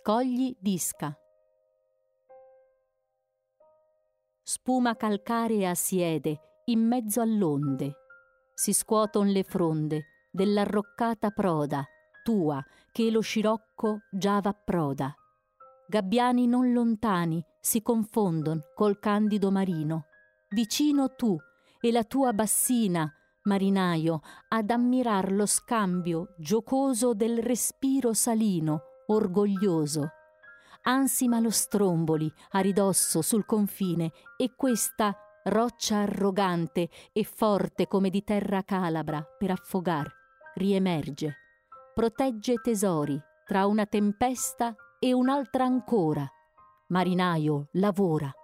scogli d'Isca. Spuma calcarea siede in mezzo all'onde, si scuoton le fronde dell'arroccata proda tua che lo scirocco già v'approda. Gabbiani non lontani si confondon col candido marino, vicino tu e la tua bassina, marinaio, ad ammirar lo scambio giocoso del respiro salino, orgoglioso. Ansima lo stromboli a ridosso sul confine e questa roccia arrogante e forte come di terra calabra per affogar, riemerge, protegge tesori tra una tempesta e un'altra ancora. Marinaio, lavora.